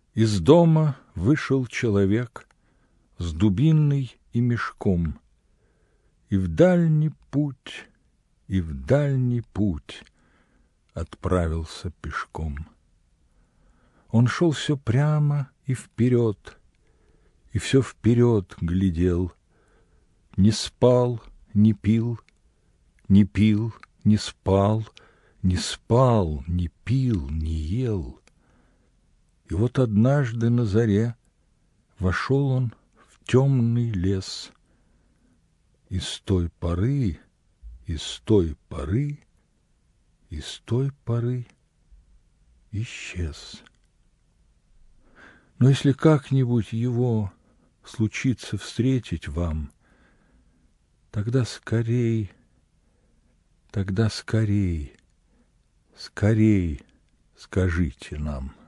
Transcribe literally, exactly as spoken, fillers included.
Из дома вышел человек с дубиной и мешком, и в дальний путь, и в дальний путь отправился пешком. Он шел все прямо и вперед, и все вперед глядел, не спал, не пил, не пил, не спал, не спал, не пил, не ел. И вот однажды на заре вошел он в темный лес, и с той поры, и с той поры, и с той поры исчез. Но если как-нибудь его случится встретить вам, тогда скорей, тогда скорей, скорей скажите нам.